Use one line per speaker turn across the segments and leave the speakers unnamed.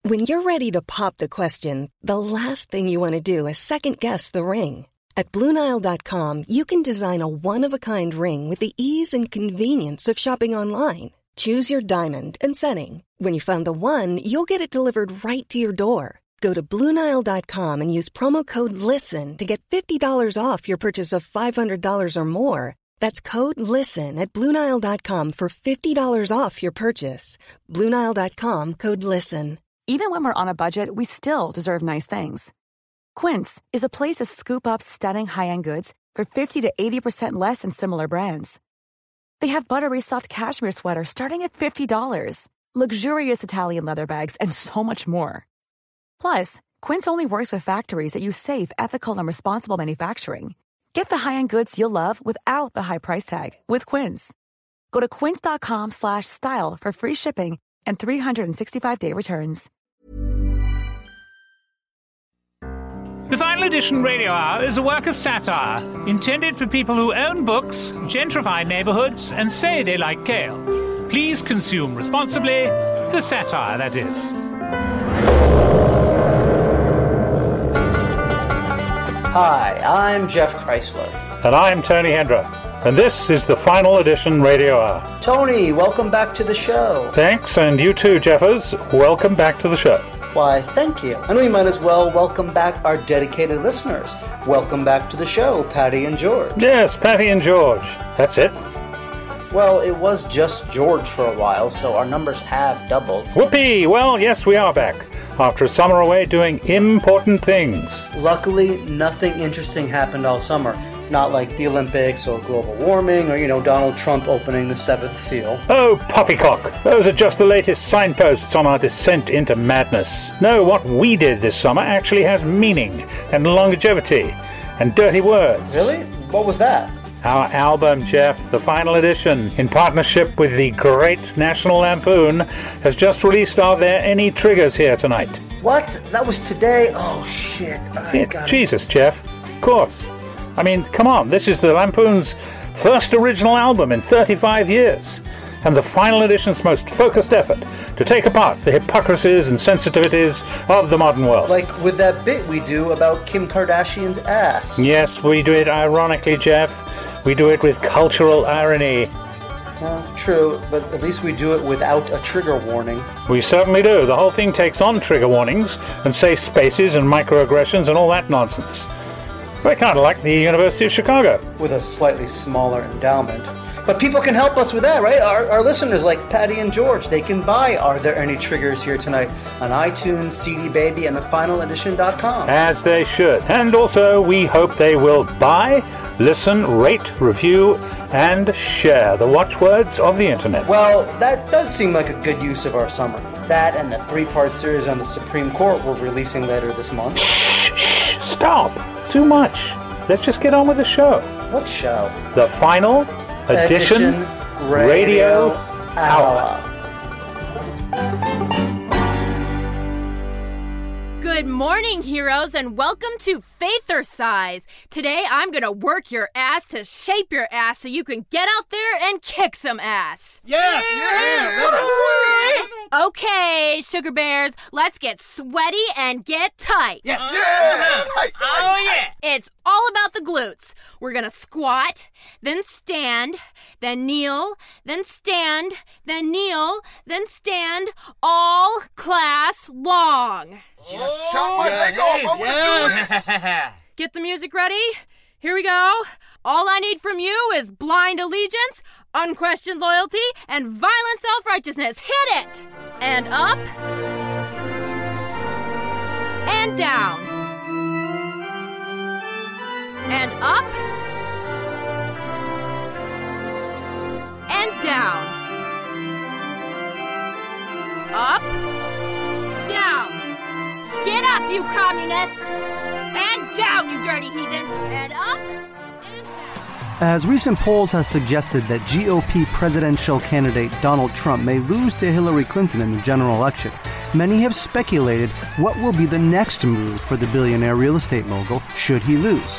When you're ready to pop the question, the last thing you want to do is second-guess the ring. At BlueNile.com, you can design a one-of-a-kind ring with the ease and convenience of shopping online. Choose your diamond and setting. When you find the one, you'll get it delivered right to your door. Go to BlueNile.com and use promo code LISTEN to get $50 off your purchase of $500 or more. That's code LISTEN at BlueNile.com for $50 off your purchase. BlueNile.com, code LISTEN.
Even when we're on a budget, we still deserve nice things. Quince is a place to scoop up stunning high-end goods for 50 to 80% less than similar brands. They have buttery soft cashmere sweaters starting at $50, luxurious Italian leather bags, and so much more. Plus, Quince only works with factories that use safe, ethical, and responsible manufacturing. Get the high-end goods you'll love without the high price tag with Quince. Go to quince.com/style for free shipping and 365-day returns.
The Final Edition Radio Hour is a work of satire intended for people who own books, gentrify neighborhoods, and say they like kale. Please consume responsibly. The satire, that is.
Hi, I'm Jeff Chrysler.
And I'm Tony Hendra. And this is the Final Edition Radio Hour.
Tony, welcome back to the show.
Thanks, and you too, Jeffers. Welcome back to the show.
Why, thank you. And we might as well welcome back our dedicated listeners. Welcome back to the show, Patty and George.
Yes, Patty and George. That's it.
Well, it was just George for a while, so our numbers have doubled.
Whoopee! Well, yes, we are back. After a summer away doing important things.
Luckily, nothing interesting happened all summer. Not like the Olympics or global warming or, Donald Trump opening the seventh seal.
Oh, poppycock. Those are just the latest signposts on our descent into madness. No, what we did this summer actually has meaning and longevity and dirty words.
Really? What was that?
Our album, Jeff, the Final Edition, in partnership with the great National Lampoon, has just released Are There Any Triggers Here Tonight?
What? That was today? Oh, shit.
Jesus, Jeff. Of course. I mean, come on, this is the Lampoon's first original album in 35 years, and the Final Edition's most focused effort to take apart the hypocrisies and sensitivities of the modern world.
Like with that bit we do about Kim Kardashian's ass.
Yes, we do it ironically, Jeff. We do it with cultural irony.
True, but at least we do it without a trigger warning.
We certainly do. The whole thing takes on trigger warnings and safe spaces and microaggressions and all that nonsense. We're kind of like the University of Chicago.
With a slightly smaller endowment. But people can help us with that, right? Our listeners like Patty and George, they can buy Are There Any Triggers Here Tonight on iTunes, CD Baby, and thefinaledition.com.
As they should. And also, we hope they will buy, listen, rate, review, and share the watchwords of the internet.
Well, that does seem like a good use of our summer. That and the 3-part series on the Supreme Court we're releasing later this month.
Shh, stop. Too much. Let's just get on with the show.
What show?
The Final Edition Radio Hour.
Good morning, heroes, and welcome to Faithercise. Today, I'm going to work your ass to shape your ass so you can get out there and kick some ass.
Yes!
Yeah. Okay, sugar bears, let's get sweaty and get tight.
Yes! Yeah.
Tight. Oh, yeah! It's all about the glutes. We're going to squat, then stand, then kneel, then stand, then kneel, then stand, all class long.
Yes, shot my leg off.
Yes. Get the music ready. Here we go. All I need from you is blind allegiance, unquestioned loyalty, and violent self-righteousness. Hit it! And up. And down. And up. And down. Up. Down. Get up, you communists! And down, you dirty heathens! And up, and down.
As recent polls have suggested that GOP presidential candidate Donald Trump may lose to Hillary Clinton in the general election, many have speculated what will be the next move for the billionaire real estate mogul should he lose.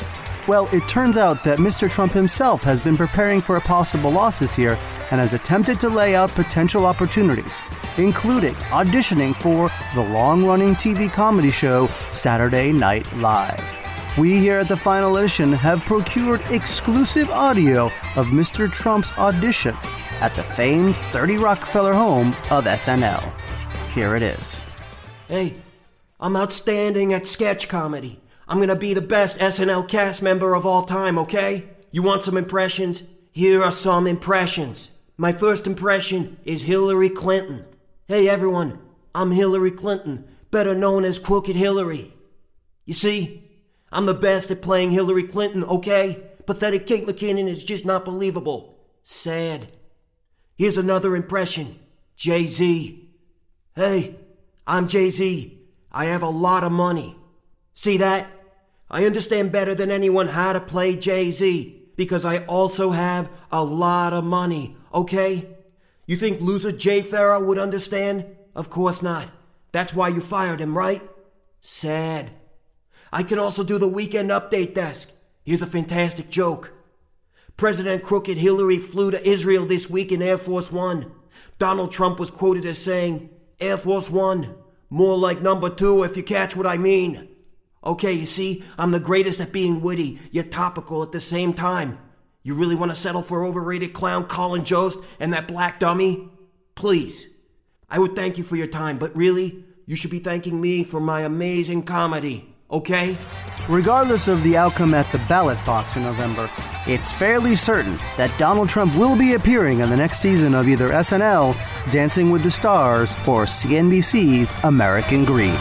Well, it turns out that Mr. Trump himself has been preparing for a possible loss this year and has attempted to lay out potential opportunities, including auditioning for the long-running TV comedy show Saturday Night Live. We here at the Final Edition have procured exclusive audio of Mr. Trump's audition at the famed 30 Rockefeller home of SNL. Here it is.
Hey, I'm outstanding at sketch comedy. I'm gonna be the best SNL cast member of all time, okay? You want some impressions? Here are some impressions. My first impression is Hillary Clinton. Hey everyone, I'm Hillary Clinton, better known as Crooked Hillary. You see, I'm the best at playing Hillary Clinton, okay? Pathetic Kate McKinnon is just not believable. Sad. Here's another impression. Jay-Z. Hey, I'm Jay-Z. I have a lot of money. See that? I understand better than anyone how to play Jay-Z because I also have a lot of money, okay? You think loser Jay Farrow would understand? Of course not. That's why you fired him, right? Sad. I can also do the Weekend Update desk. Here's a fantastic joke. President Crooked Hillary flew to Israel this week in Air Force One. Donald Trump was quoted as saying, Air Force One, more like number 2 if you catch what I mean. Okay, you see, I'm the greatest at being witty, yet topical at the same time. You really want to settle for overrated clown Colin Jost and that black dummy? Please. I would thank you for your time, but really, you should be thanking me for my amazing comedy, okay?
Regardless of the outcome at the ballot box in November, it's fairly certain that Donald Trump will be appearing in the next season of either SNL, Dancing with the Stars, or CNBC's American Greed.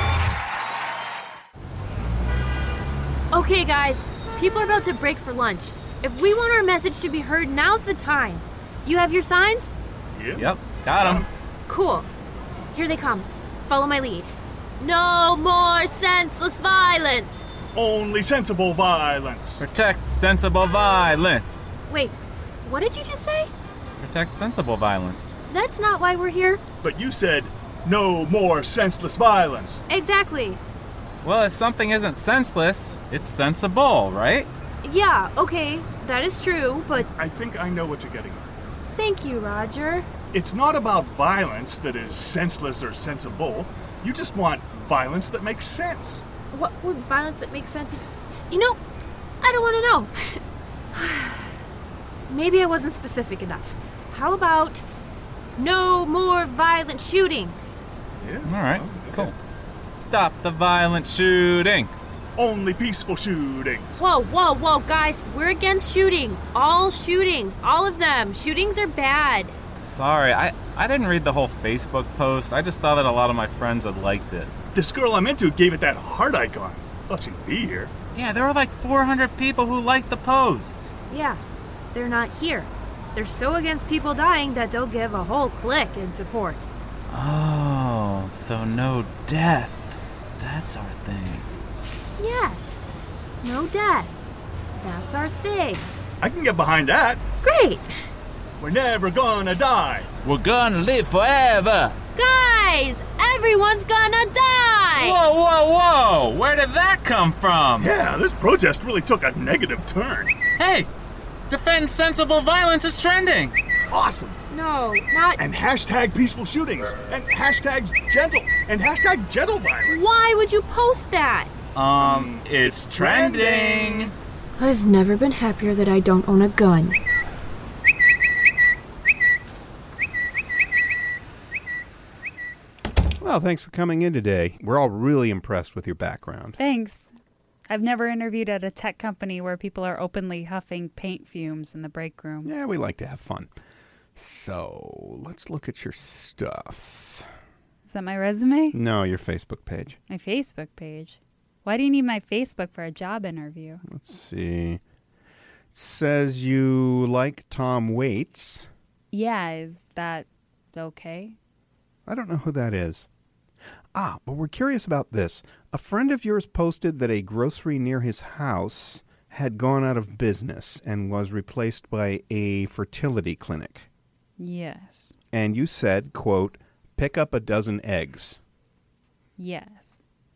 Okay, guys, people are about to break for lunch. If we want our message to be heard, now's the time. You have your signs?
Yep, got them.
Cool. Here they come. Follow my lead. No more senseless violence.
Only sensible violence.
Protect sensible violence.
Wait, what did you just say?
Protect sensible violence.
That's not why we're here.
But you said no more senseless violence.
Exactly.
Well, if something isn't senseless, it's sensible, right?
Yeah, okay, that is true, but...
I think I know what you're getting at.
Thank you, Roger.
It's not about violence that is senseless or sensible. You just want violence that makes sense.
What would violence that makes sense? You know, I don't want to know. Maybe I wasn't specific enough. How about no more violent shootings?
Yeah.
All right, cool. Stop the violent shootings.
Only peaceful shootings.
Whoa, guys. We're against shootings. All of them. Shootings are bad.
Sorry, I didn't read the whole Facebook post. I just saw that a lot of my friends had liked it.
This girl I'm into gave it that heart icon. Thought she'd be here.
Yeah, there were like 400 people who liked the post.
Yeah, they're not here. They're so against people dying that they'll give a whole clique in support.
Oh, so no death. That's our thing.
Yes, no death. That's our thing.
I can get behind that.
Great.
We're never gonna die.
We're gonna live forever.
Guys, everyone's gonna die.
Whoa. Where did that come from?
Yeah, this protest really took a negative turn.
Hey, defend sensible violence is trending.
Awesome.
No, not...
And hashtag peaceful shootings. And hashtags gentle. And hashtag gentle violence.
Why would you post that?
It's trending.
I've never been happier that I don't own a gun.
Well, thanks for coming in today. We're all really impressed with your background.
Thanks. I've never interviewed at a tech company where people are openly huffing paint fumes in the break room.
Yeah, we like to have fun. So, let's look at your stuff.
Is that my resume?
No, your Facebook page.
My Facebook page? Why do you need my Facebook for a job interview?
Let's see. It says you like Tom Waits.
Yeah, is that okay?
I don't know who that is. But we're curious about this. A friend of yours posted that a grocery near his house had gone out of business and was replaced by a fertility clinic.
Yes.
And you said, quote, pick up a dozen eggs.
Yes.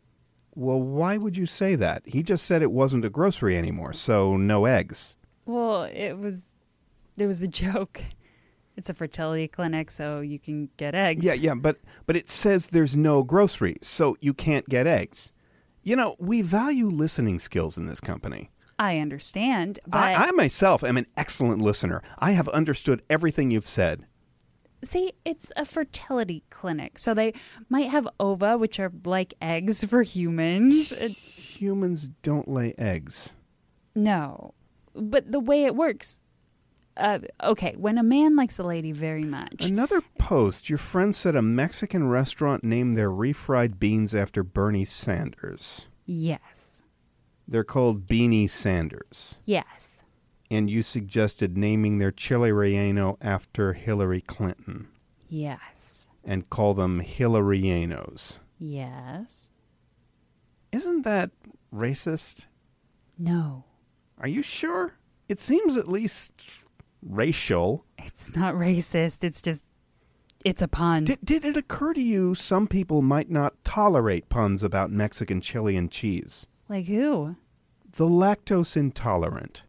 Well, why would you say that? He just said it wasn't a grocery anymore, so no eggs.
Well, it was a joke. It's a fertility clinic, so you can get eggs.
Yeah, but it says there's no grocery, so you can't get eggs. You know, we value listening skills in this company.
I understand, but...
I myself am an excellent listener. I have understood everything you've said.
See, it's a fertility clinic, so they might have ova, which are like eggs for humans.
Humans don't lay eggs.
No, but the way it works... okay, when a man likes a lady very much...
Another post, your friend said a Mexican restaurant named their refried beans after Bernie Sanders.
Yes.
They're called Beanie Sanders.
Yes.
And you suggested naming their chile relleno after Hillary Clinton.
Yes.
And call them Hillaryenos.
Yes.
Isn't that racist?
No.
Are you sure? It seems at least racial.
It's not racist. It's a pun.
Did it occur to you some people might not tolerate puns about Mexican chili and cheese?
Like who?
The lactose intolerant.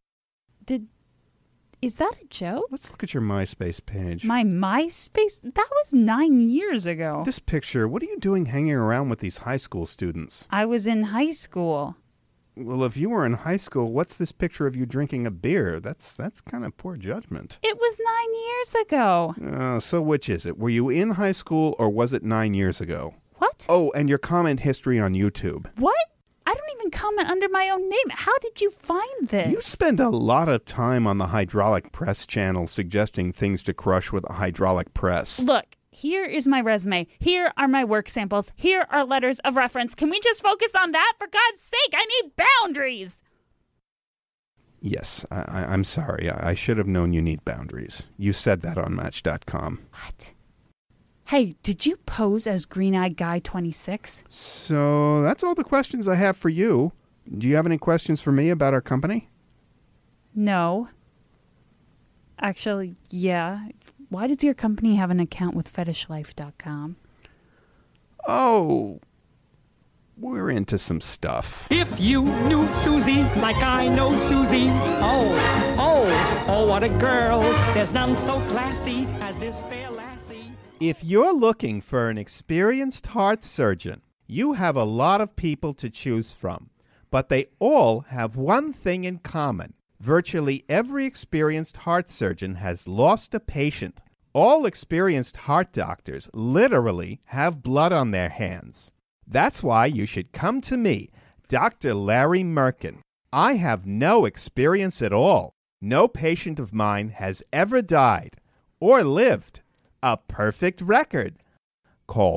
Is that a joke?
Let's look at your MySpace page.
My MySpace? That was 9 years ago.
This picture, what are you doing hanging around with these high school students?
I was in high school.
Well, if you were in high school, what's this picture of you drinking a beer? That's kind of poor judgment.
It was 9 years ago.
So which is it? Were you in high school or was it 9 years ago?
What?
Oh, and your comment history on YouTube.
What? I don't even comment under my own name. How did you find this?
You spend a lot of time on the hydraulic press channel suggesting things to crush with a hydraulic press.
Look, here is my resume. Here are my work samples. Here are letters of reference. Can we just focus on that? For God's sake, I need boundaries.
Yes, I'm sorry. I should have known you need boundaries. You said that on Match.com.
What? Hey, did you pose as Green-Eyed Guy 26?
So that's all the questions I have for you. Do you have any questions for me about our company?
No. Actually, yeah. Why does your company have an account with FetishLife.com?
Oh, we're into some stuff.
If you knew Susie like I know Susie, oh, what a girl. There's none so classy as this fair lassie.
If you're looking for an experienced heart surgeon, you have a lot of people to choose from, but they all have one thing in common. Virtually every experienced heart surgeon has lost a patient. All experienced heart doctors literally have blood on their hands. That's why you should come to me, Dr. Larry Merkin. I have no experience at all. No patient of mine has ever died or lived. A perfect record. Call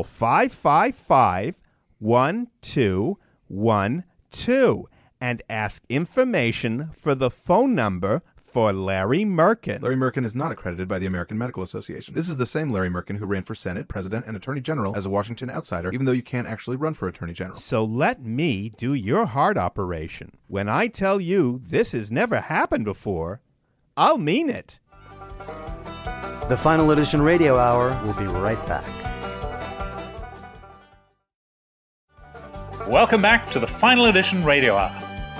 555-1212 and ask information for the phone number for Larry Merkin.
Larry Merkin is not accredited by the American Medical Association. This is the same Larry Merkin who ran for Senate, President, and Attorney General as a Washington outsider, even though you can't actually run for Attorney General.
So let me do your heart operation. When I tell you this has never happened before, I'll mean it.
The Final Edition Radio Hour will be right back.
Welcome back to the Final Edition Radio Hour.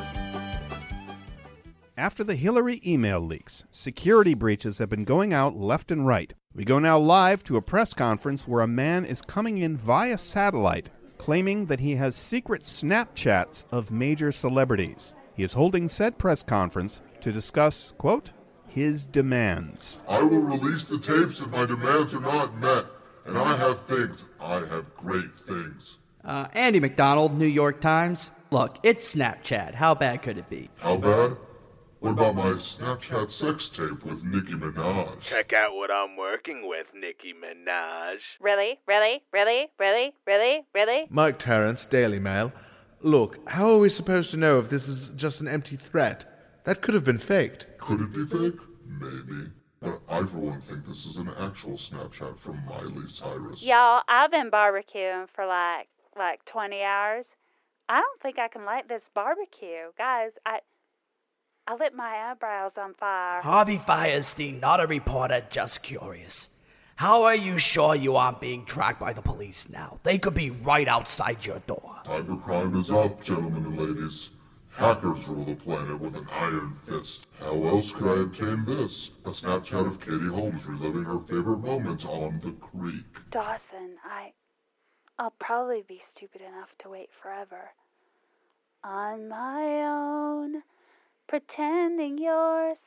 After the Hillary email leaks, security breaches have been going out left and right. We go now live to a press conference where a man is coming in via satellite, claiming that he has secret Snapchats of major celebrities. He is holding said press conference to discuss, quote, his demands.
I will release the tapes if my demands are not met. And I have things. I have great things.
Andy McDonald, New York Times. Look, it's Snapchat. How bad could it be?
How bad? What about my Snapchat sex tape with Nicki Minaj?
Check out what I'm working with, Nicki Minaj.
Really? Really? Really? Really? Really? Really?
Mike Terrence, Daily Mail. Look, how are we supposed to know if this is just an empty threat? That could have been faked.
Could it be fake? Maybe. But I, for one, think this is an actual Snapchat from Miley Cyrus.
Y'all, I've been barbecuing for like 20 hours. I don't think I can light this barbecue. Guys, I lit my eyebrows on fire.
Harvey Fierstein, not a reporter, just curious. How are you sure you aren't being tracked by the police now? They could be right outside your door.
Cybercrime is up, gentlemen and ladies. Hackers rule the planet with an iron fist. How else could I obtain this? A Snapchat of Katie Holmes reliving her favorite moments on the creek.
Dawson, I'll probably be stupid enough to wait forever. On my own, pretending you're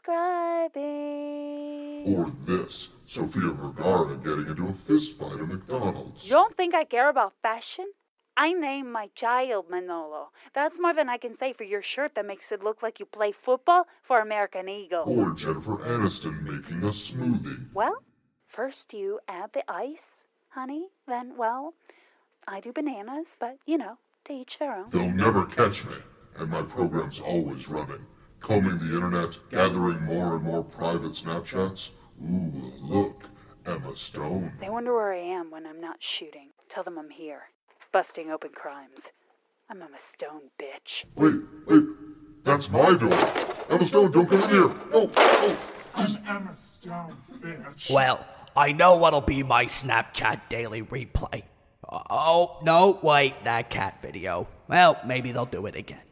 subscribing.
Or this, Sofia Vergara getting into a fistfight at McDonald's.
You don't think I care about fashion? I named my child Manolo. That's more than I can say for your shirt that makes it look like you play football for American Eagle.
Or Jennifer Aniston making a smoothie.
Well, first you add the ice, honey. Then, well, I do bananas, but, to each their own.
They'll never catch me, and my program's always running. Combing the internet, gathering more and more private Snapchats. Ooh, look, Emma Stone.
They wonder where I am when I'm not shooting. Tell them I'm here. Busting open crimes. I'm Emma Stone, bitch.
Wait, that's my door. Emma Stone, don't come in here. No.
I'm Emma Stone, bitch.
Well, I know what'll be my Snapchat daily replay. Oh, no, wait, that cat video. Well, maybe they'll do it again.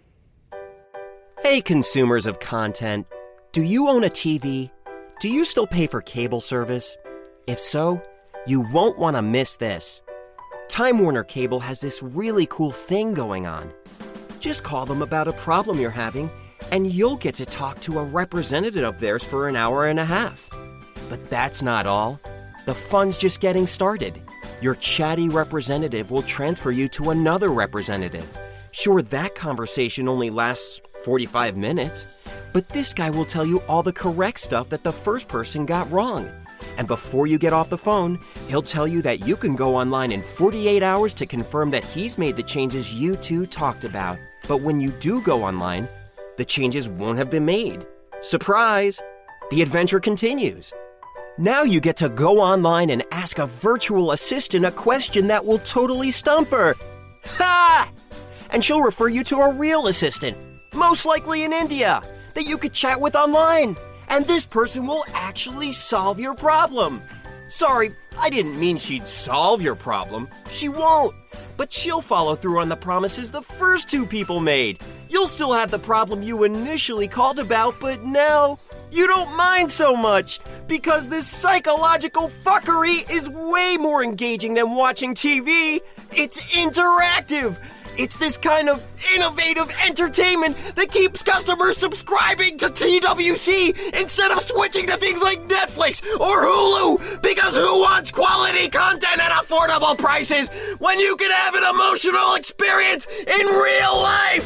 Hey, consumers of content. Do you own a TV? Do you still pay for cable service? If so, you won't want to miss this. Time Warner Cable has this really cool thing going on. Just call them about a problem you're having, and you'll get to talk to a representative of theirs for an hour and a half. But that's not all. The fun's just getting started. Your chatty representative will transfer you to another representative. Sure, that conversation only lasts 45 minutes, but this guy will tell you all the correct stuff that the first person got wrong. And before you get off the phone, he'll tell you that you can go online in 48 hours to confirm that he's made the changes you two talked about. But when you do go online, the changes won't have been made. Surprise! The adventure continues. Now you get to go online and ask a virtual assistant a question that will totally stump her. Ha! And she'll refer you to a real assistant, most likely in India, that you could chat with online. And this person will actually solve your problem. Sorry, I didn't mean she'd solve your problem. She won't. But she'll follow through on the promises the first two people made. You'll still have the problem you initially called about, but now you don't mind so much. Because this psychological fuckery is way more engaging than watching TV. It's interactive. It's this kind of innovative entertainment that keeps customers subscribing to TWC instead of switching to things like Netflix or Hulu, because who wants quality content at affordable prices when you can have an emotional experience in real life?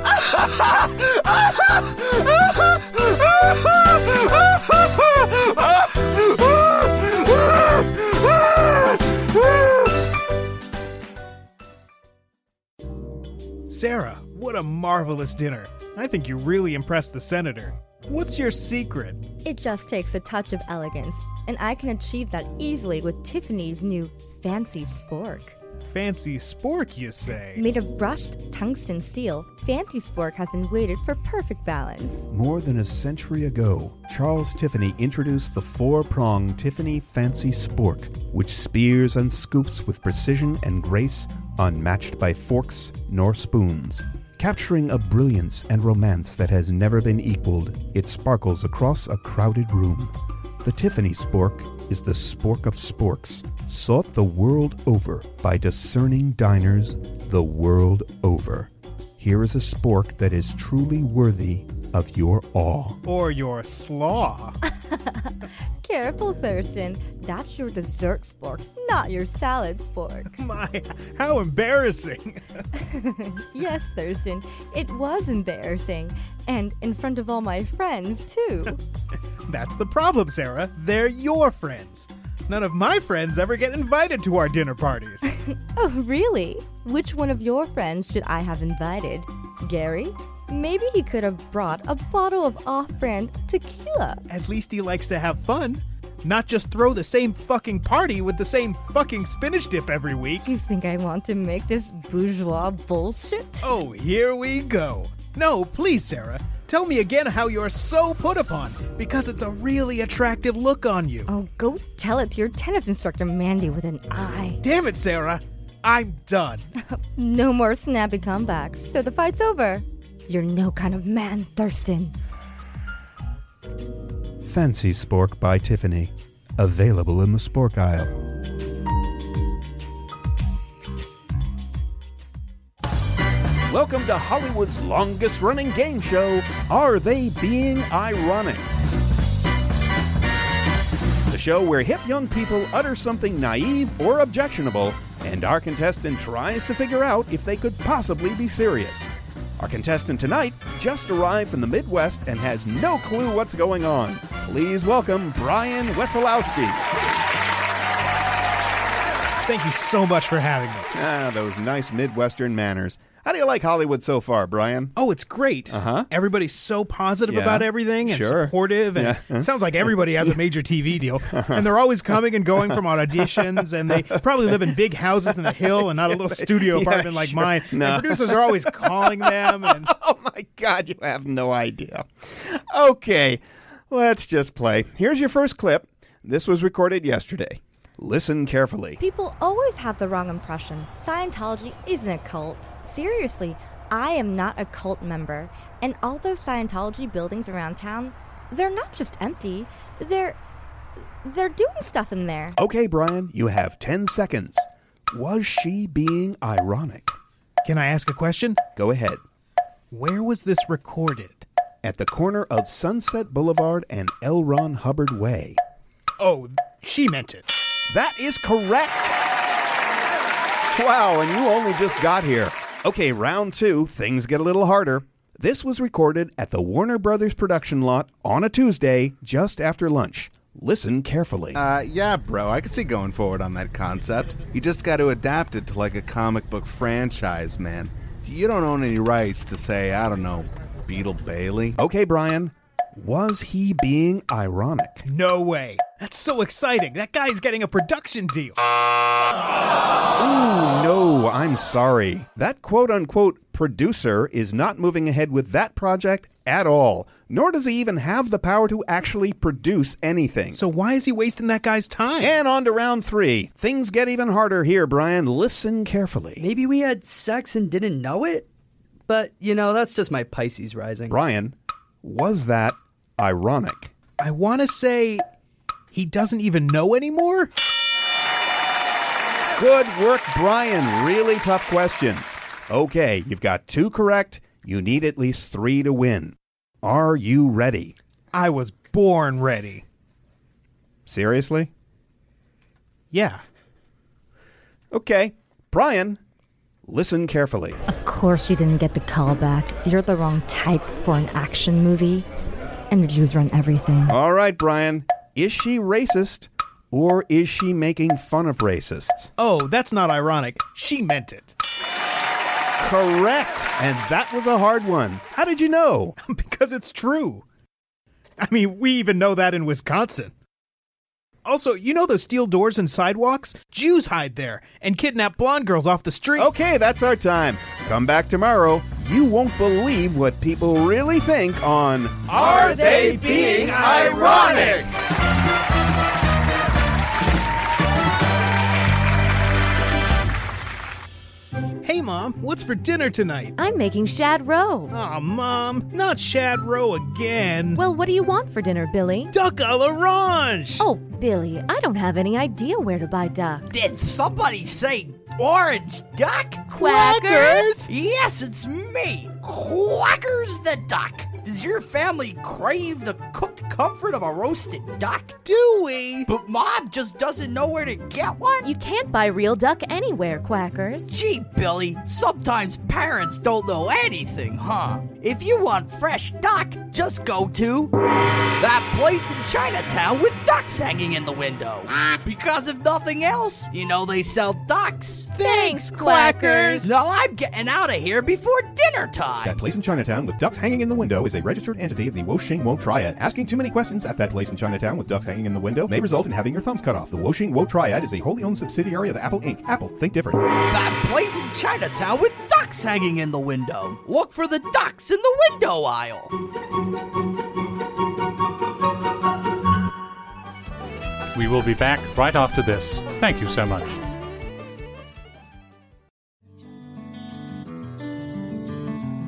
Sarah, what a marvelous dinner. I think you really impressed the senator. What's your secret?
It just takes a touch of elegance, and I can achieve that easily with Tiffany's new Fancy Spork.
Fancy Spork, you say?
Made of brushed tungsten steel, Fancy Spork has been weighted for perfect balance.
More than a century ago, Charles Tiffany introduced the four-pronged Tiffany Fancy Spork, which spears and scoops with precision and grace unmatched by forks nor spoons. Capturing a brilliance and romance that has never been equaled, it sparkles across a crowded room. The Tiffany Spork is the spork of sporks, sought the world over by discerning diners the world over. Here is a spork that is truly worthy of your awe.
Or your slaw.
Careful, Thurston. That's your dessert spork, not your salad spork.
My, how embarrassing.
Yes, Thurston, it was embarrassing. And in front of all my friends, too.
That's the problem, Sarah. They're your friends. None of my friends ever get invited to our dinner parties.
Oh, really? Which one of your friends should I have invited? Gary? Maybe he could have brought a bottle of off-brand tequila.
At least he likes to have fun. Not just throw the same fucking party with the same fucking spinach dip every week.
You think I want to make this bourgeois bullshit?
Oh, here we go. No, please, Sarah. Tell me again how you're so put upon, because it's a really attractive look on you.
Oh, go tell it to your tennis instructor, Mandy, with an eye.
Damn it, Sarah. I'm done.
No more snappy comebacks, so the fight's over. You're no kind of man, Thurston.
Fancy Spork by Tiffany. Available in the Spork aisle. Welcome to Hollywood's longest-running game show, Are They Being Ironic? The show where hip young people utter something naive or objectionable, and our contestant tries to figure out if they could possibly be serious. Our contestant tonight just arrived from the Midwest and has no clue what's going on. Please welcome Brian Wesolowski.
Thank you so much for having me.
Those nice Midwestern manners. How do you like Hollywood so far, Brian?
Oh, it's great. Everybody's so positive about everything and supportive. And it sounds like everybody has a major TV deal. And they're always coming and going from auditions. And they probably live in big houses in the hill and not a little studio apartment like mine. No. And producers are always calling them. And
oh, my God, you have no idea. Okay, let's just play. Here's your first clip. This was recorded yesterday. Listen carefully.
People always have the wrong impression. Scientology isn't a cult. Seriously, I am not a cult member. And all those Scientology buildings around town, they're not just empty. They're doing stuff in there.
Okay, Brian, you have 10 seconds. Was she being ironic?
Can I ask a question?
Go ahead.
Where was this recorded?
At the corner of Sunset Boulevard and L. Ron Hubbard Way.
Oh, she meant it.
That is correct. Wow, and you only just got here. Okay, round 2, things get a little harder. This was recorded at the Warner Brothers production lot on a Tuesday just after lunch. Listen carefully.
Yeah, bro, I could see going forward on that concept. You just got to adapt it to like a comic book franchise, man. You don't own any rights to say, I don't know, Beetle Bailey.
Okay, Brian. Was he being ironic?
No way. That's so exciting. That guy's getting a production deal.
Ooh, no, I'm sorry. That quote-unquote producer is not moving ahead with that project at all, nor does he even have the power to actually produce anything.
So why is he wasting that guy's time?
And on to round 3. Things get even harder here, Brian. Listen carefully.
Maybe we had sex and didn't know it? But, that's just my Pisces rising.
Brian, was that ironic?
I want to say he doesn't even know anymore?
Good work, Brian. Really tough question. Okay, you've got 2 correct. You need at least 3 to win. Are you ready?
I was born ready.
Seriously?
Yeah.
Okay, Brian, listen carefully.
Of course you didn't get the call back. You're the wrong type for an action movie. And the Jews run everything.
All right, Brian. Is she racist or is she making fun of racists?
Oh, that's not ironic. She meant it.
Correct. And that was a hard one. How did you know?
Because it's true. I mean, we even know that in Wisconsin. Also, you know those steel doors and sidewalks? Jews hide there and kidnap blonde girls off the street.
Okay, that's our time. Come back tomorrow. You won't believe what people really think on
Are They Being Ironic?
Hey, Mom, what's for dinner tonight?
I'm making shad roe.
Aw, Mom, not shad roe again.
Well, what do you want for dinner, Billy?
Duck à l'orange!
Oh, Billy, I don't have any idea where to buy duck.
Did somebody say orange duck?
Quackers?
Yes, it's me, Quackers the Duck. Does your family crave the cooked comfort of a roasted duck?
Do we?
But Mom just doesn't know where to get one?
You can't buy real duck anywhere, Quackers.
Gee, Billy, sometimes parents don't know anything, huh? If you want fresh duck, just go to that place in Chinatown with ducks hanging in the window. Because if nothing else, they sell ducks.
Thanks, Quackers.
Now I'm getting out of here before dinner time.
That place in Chinatown with ducks hanging in the window is a registered entity of the Woshing Wo Triad. Asking too many questions at that place in Chinatown with ducks hanging in the window may result in having your thumbs cut off. The Woshing Wo Triad is a wholly owned subsidiary of Apple Inc. Apple, think different.
That place in Chinatown with ducks hanging in the window. Look for the ducks in the window aisle.
We will be back right after this. Thank you so much.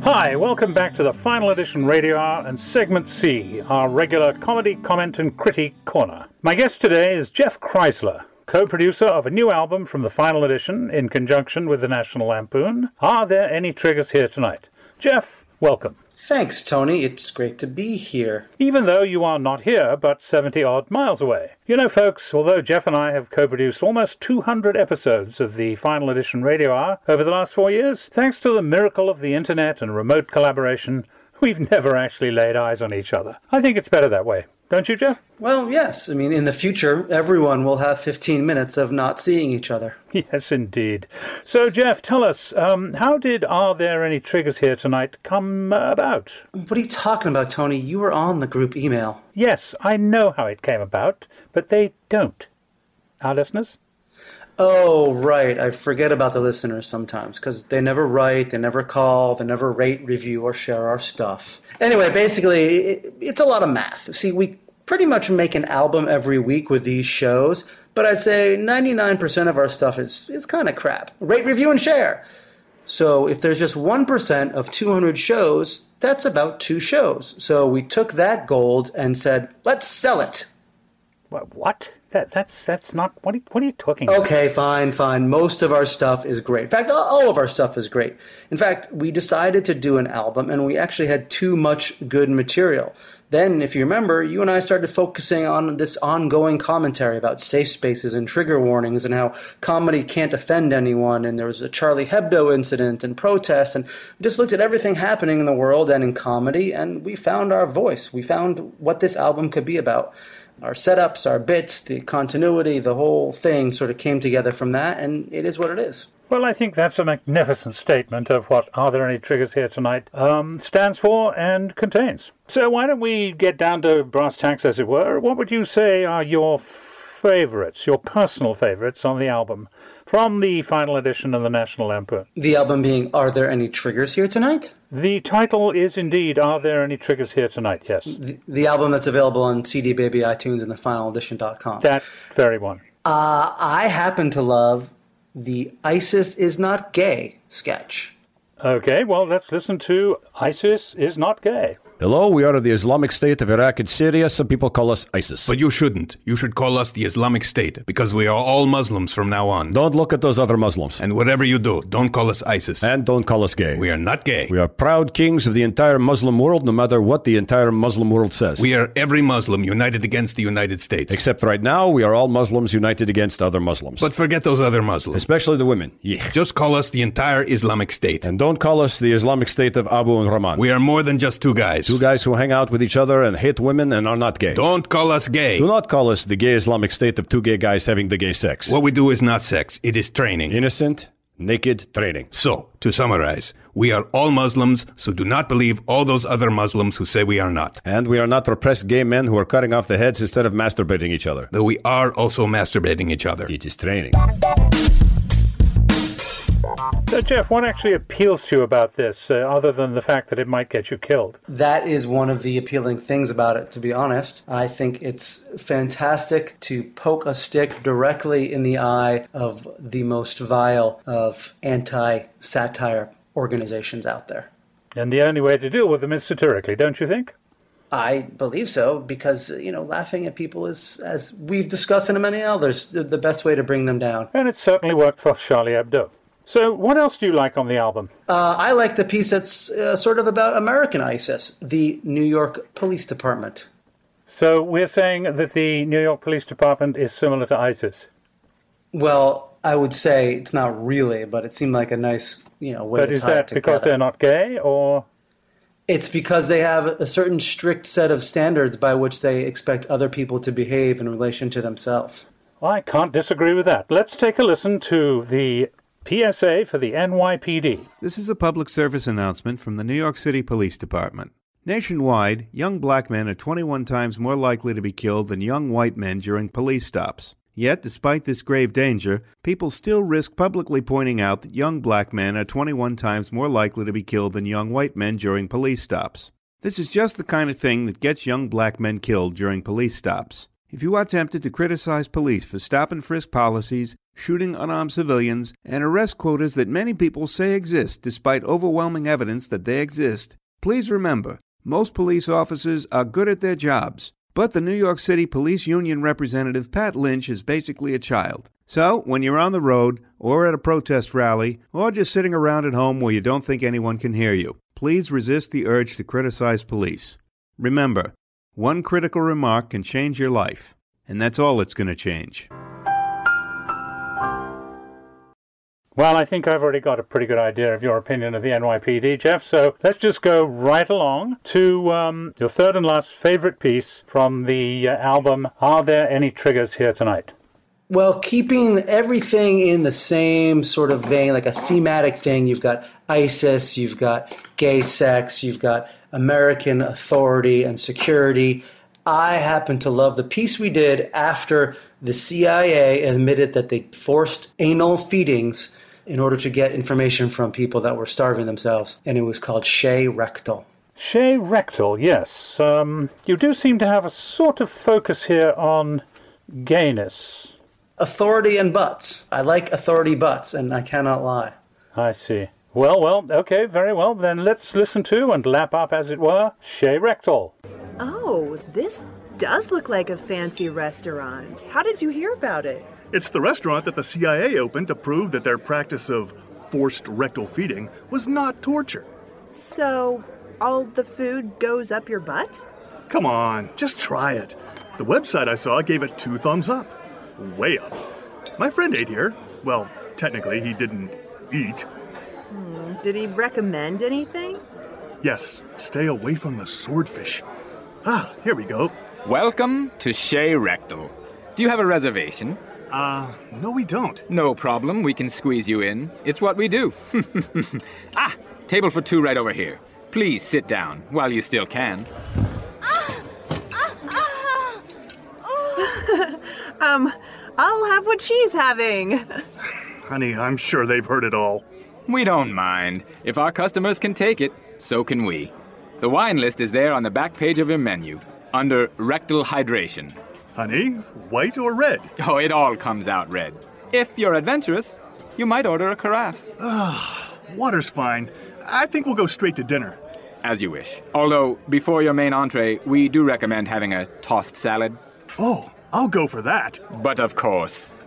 Hi, welcome back to the Final Edition Radio Hour and Segment C, our regular comedy, comment and critique corner. My guest today is Jeff Kreisler, co-producer of a new album from the Final Edition in conjunction with the National Lampoon. Are there any triggers here tonight? Jeff, welcome.
Thanks, Tony. It's great to be here.
Even though you are not here, but 70-odd miles away. You know, folks, although Jeff and I have co-produced almost 200 episodes of the Final Edition Radio Hour over the last 4 years, thanks to the miracle of the internet and remote collaboration, we've never actually laid eyes on each other. I think it's better that way. Don't you, Jeff?
Well, yes. I mean, in the future, everyone will have 15 minutes of not seeing each other.
Yes, indeed. So, Jeff, tell us, how did Are There Any Triggers Here Tonight come about?
What are you talking about, Tony? You were on the group email.
Yes, I know how it came about, but they don't. Our listeners?
Oh, right. I forget about the listeners sometimes, because they never write, they never call, they never rate, review, or share our stuff. Anyway, basically, it's a lot of math. See, we pretty much make an album every week with these shows, but I'd say 99% of our stuff is kind of crap. Rate, review, and share. So if there's just 1% of 200 shows, that's about 2 shows. So we took that gold and said, let's sell it.
What? That's not... What are you talking about?
Okay, fine. Most of our stuff is great. In fact, all of our stuff is great. In fact, we decided to do an album, and we actually had too much good material. Then, if you remember, you and I started focusing on this ongoing commentary about safe spaces and trigger warnings and how comedy can't offend anyone, and there was a Charlie Hebdo incident and protests, and we just looked at everything happening in the world and in comedy, and we found our voice. We found what this album could be about. Our setups, our bits, the continuity, the whole thing sort of came together from that, and it is what it is.
Well, I think that's a magnificent statement of what Are There Any Triggers Here Tonight stands for and contains. So why don't we get down to brass tacks, as it were? What would you say are your favorites, your personal favorites on the album from the Final Edition of the National Lampoon?
The album being Are There Any Triggers Here Tonight?
The title is indeed Are There Any Triggers Here Tonight, yes.
The album that's available on CD Baby, iTunes, and thefinaledition.com.
That very one.
I happen to love the ISIS is not gay sketch.
Okay, well, let's listen to ISIS is not gay.
Hello, we are the Islamic State of Iraq and Syria. Some people call us ISIS.
But you shouldn't. You should call us the Islamic State, because we are all Muslims from now on.
Don't look at those other Muslims.
And whatever you do, don't call us ISIS.
And don't call us gay.
We are not gay.
We are proud kings of the entire Muslim world, no matter what the entire Muslim world says.
We are every Muslim united against the United States.
Except right now, we are all Muslims united against other Muslims.
But forget those other Muslims.
Especially the women. Yeah.
Just call us the entire Islamic State.
And don't call us the Islamic State of Abu and Rahman.
We are more than just 2 guys.
2 guys who hang out with each other and hate women and are not gay.
Don't call us gay.
Do not call us the gay Islamic State of 2 gay guys having the gay sex.
What we do is not sex. It is training.
Innocent, naked training.
So, to summarize, we are all Muslims, so do not believe all those other Muslims who say we are not.
And we are not repressed gay men who are cutting off the heads instead of masturbating each other.
Though we are also masturbating each other.
It is training.
So, Jeff, what actually appeals to you about this, other than the fact that it might get you killed?
That is one of the appealing things about it, to be honest. I think it's fantastic to poke a stick directly in the eye of the most vile of anti-satire organizations out there.
And the only way to deal with them is satirically, don't you think?
I believe so, because, laughing at people is, as we've discussed in many others, the best way to bring them down.
And it certainly worked for Charlie Hebdo. So what else do you like on the album?
I like the piece that's sort of about American ISIS, the New York Police Department.
So we're saying that the New York Police Department is similar to ISIS?
Well, I would say it's not really, but it seemed like a nice, way to tie it together.
But is that because they're not gay, or...?
It's because they have a certain strict set of standards by which they expect other people to behave in relation to themselves.
I can't disagree with that. Let's take a listen to the PSA for the NYPD.
This is a public service announcement from the New York City Police Department. Nationwide, young black men are 21 times more likely to be killed than young white men during police stops. Yet, despite this grave danger, people still risk publicly pointing out that young black men are 21 times more likely to be killed than young white men during police stops. This is just the kind of thing that gets young black men killed during police stops. If you are tempted to criticize police for stop-and-frisk policies, shooting unarmed civilians, and arrest quotas that many people say exist despite overwhelming evidence that they exist, please remember, most police officers are good at their jobs. But the New York City Police Union representative, Pat Lynch, is basically a child. So, when you're on the road, or at a protest rally, or just sitting around at home where you don't think anyone can hear you, please resist the urge to criticize police. Remember, one critical remark can change your life, and that's all it's going to change.
Well, I think I've already got a pretty good idea of your opinion of the NYPD, Jeff, so let's just go right along to your third and last favorite piece from the album, Are There Any Triggers Here Tonight?
Well, keeping everything in the same sort of vein, like a thematic thing, you've got ISIS, you've got gay sex, you've got American authority and security. I happen to love the piece we did after the CIA admitted that they forced anal feedings in order to get information from people that were starving themselves, and it was called Chez Rectal.
Chez Rectal, yes. You do seem to have a sort of focus here on gayness.
Authority and butts. I like authority butts, and I cannot lie.
I see. Well, okay, very well. Then let's listen to and lap up, as it were, Chez Rectal.
Oh, this does look like a fancy restaurant. How did you hear about it?
It's the restaurant that the CIA opened to prove that their practice of forced rectal feeding was not torture.
So, all the food goes up your butt?
Come on, just try it. The website I saw gave it 2 thumbs up. Way up. My friend ate here. Well, technically, he didn't eat.
Did he recommend anything?
Yes, stay away from the swordfish. Ah, here we go.
Welcome to Chez Rectal. Do you have a reservation?
No we don't.
No problem, we can squeeze you in. It's what we do. Table for 2 right over here. Please sit down while you still can.
I'll have what she's having.
Honey, I'm sure they've heard it all.
We don't mind. If our customers can take it, so can we. The wine list is there on the back page of your menu, under rectal hydration.
Honey, white or red?
Oh, it all comes out red. If you're adventurous, you might order a carafe.
Water's fine. I think we'll go straight to dinner.
As you wish. Although, before your main entree, we do recommend having a tossed salad.
Oh, I'll go for that.
But of course.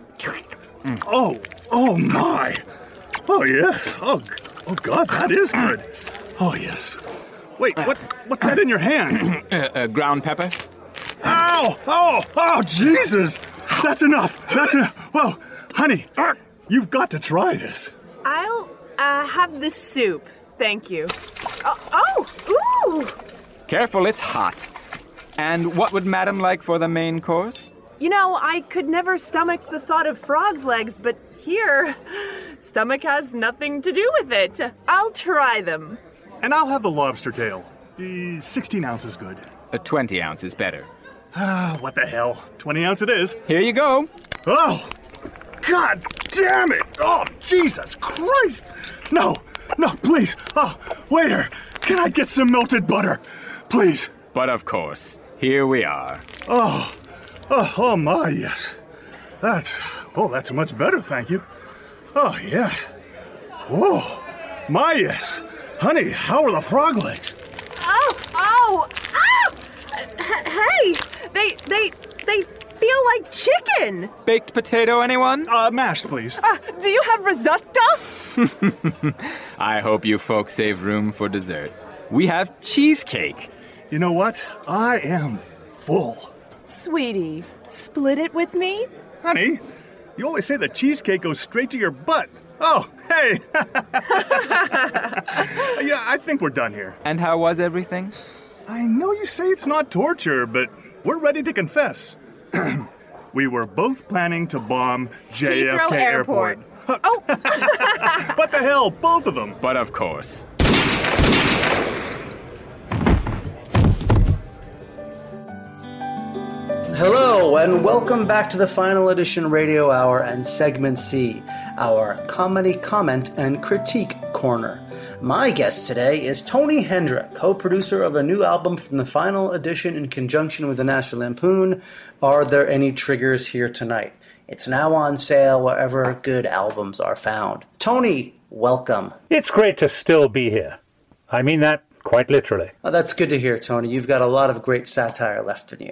Oh my. Oh, yes. Oh, God, that is good. Oh, yes. Wait, what's that in your hand?
Ground pepper.
Ow! Oh, Jesus! That's enough. Well, honey, you've got to try this.
I'll have the soup. Thank you. Ooh!
Careful, it's hot. And what would Madam like for the main course?
You know, I could never stomach the thought of frog's legs, but here, stomach has nothing to do with it. I'll try them.
And I'll have the lobster tail. 16 ounces good.
20 ounce is better.
What the hell? 20 ounce it is.
Here you go.
Oh, God damn it! Oh, Jesus Christ! No, please. Oh, waiter, can I get some melted butter? Please.
But of course, here we are.
Oh my, yes. That's much better, thank you. Oh, yeah. Whoa, my, yes. Honey, how are the frog legs?
Hey, they feel like chicken.
Baked potato, anyone?
Mashed, please.
Do you have risotto?
I hope you folks save room for dessert. We have cheesecake.
You know what? I am full.
Sweetie, split it with me?
Honey, you always say that cheesecake goes straight to your butt. Oh, hey. Yeah, I think we're done here.
And how was everything?
I know you say it's not torture, but we're ready to confess. We were both planning to bomb JFK
Heathrow Airport.
Oh! What the hell, both of them?
But of course.
Hello, and welcome back to the Final Edition Radio Hour and Segment C, our comedy comment and critique Corner. My guest today is Tony Hendra, co-producer of a new album from the Final Edition in conjunction with the National Lampoon, Are There Any Triggers Here Tonight? It's now on sale wherever good albums are found. Tony, welcome.
It's great to still be here. I mean that quite literally.
Oh, that's good to hear, Tony. You've got a lot of great satire left in you.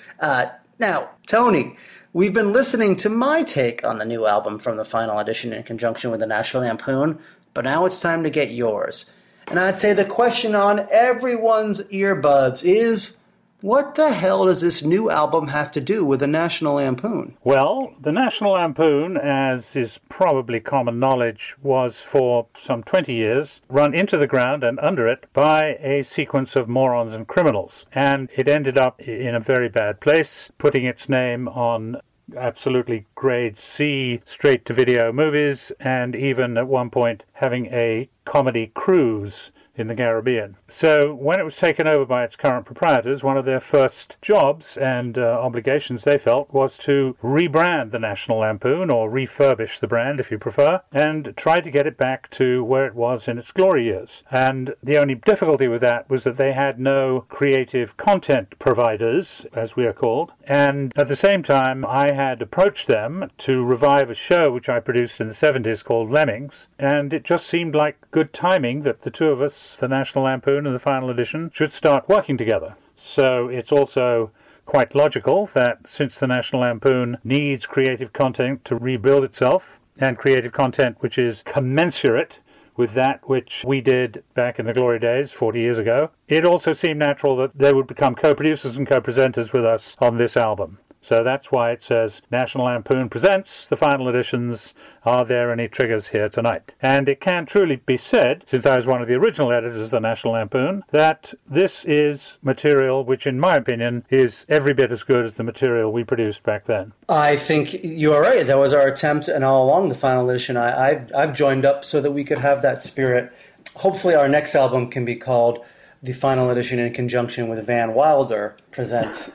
Now, Tony, we've been listening to my take on the new album from the Final Edition in conjunction with the National Lampoon, but now it's time to get yours. And I'd say the question on everyone's earbuds is, what the hell does this new album have to do with the National Lampoon?
Well, the National Lampoon, as is probably common knowledge, was for some 20 years run into the ground and under it by a sequence of morons and criminals. And it ended up in a very bad place, putting its name on absolutely grade C straight-to-video movies, and even at one point having a comedy cruise in the Caribbean. So when it was taken over by its current proprietors, one of their first jobs and obligations they felt was to rebrand the National Lampoon, or refurbish the brand if you prefer, and try to get it back to where it was in its glory years. And the only difficulty with that was that they had no creative content providers, as we are called, and at the same time I had approached them to revive a show which I produced in the 70s called Lemmings, and it just seemed like good timing that the two of us, the National Lampoon and the Final Edition, should start working together. So it's also quite logical that since the National Lampoon needs creative content to rebuild itself, and creative content which is commensurate with that which we did back in the glory days 40 years ago, it also seemed natural that they would become co-producers and co-presenters with us on this album. So that's why it says National Lampoon presents the Final Editions, Are There Any Triggers Here Tonight? And it can truly be said, since I was one of the original editors of the National Lampoon, that this is material which, in my opinion, is every bit as good as the material we produced back then.
I think you are right. That was our attempt, and all along the Final Edition, I've joined up so that we could have that spirit. Hopefully our next album can be called The Final Edition in conjunction with Van Wilder presents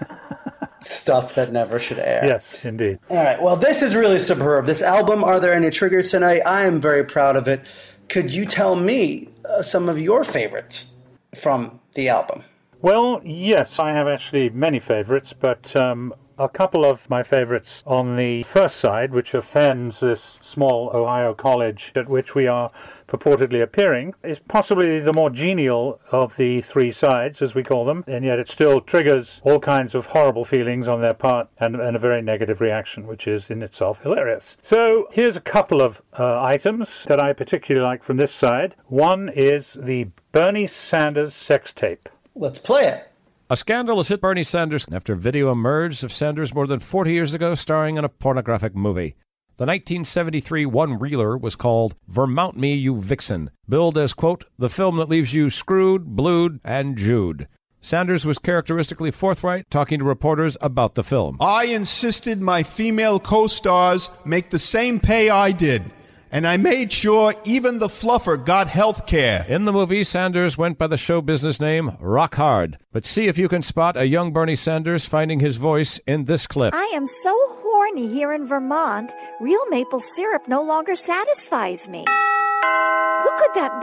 Stuff That Never Should Air.
Yes, indeed.
All right, well, this is really superb. This album, Are There Any Triggers Tonight? I am very proud of it. Could you tell me some of your favorites from the album?
Well, yes, I have actually many favorites, but a couple of my favorites on the first side, which offends this small Ohio college at which we are purportedly appearing, is possibly the more genial of the three sides, as we call them, and yet it still triggers all kinds of horrible feelings on their part and a very negative reaction, which is in itself hilarious. So here's a couple of items that I particularly like from this side. One is the Bernie Sanders sex tape.
Let's play it.
A scandal has hit Bernie Sanders after video emerged of Sanders more than 40 years ago starring in a pornographic movie. The 1973 one-reeler was called Vermount Me, You Vixen, billed as, quote, the film that leaves you screwed, blued, and Jewed. Sanders was characteristically forthright, talking to reporters about the film.
I insisted my female co-stars make the same pay I did. And I made sure even the fluffer got health care.
In the movie, Sanders went by the show business name Rock Hard. But see if you can spot a young Bernie Sanders finding his voice in this clip.
I am so horny here in Vermont, real maple syrup no longer satisfies me. Who could that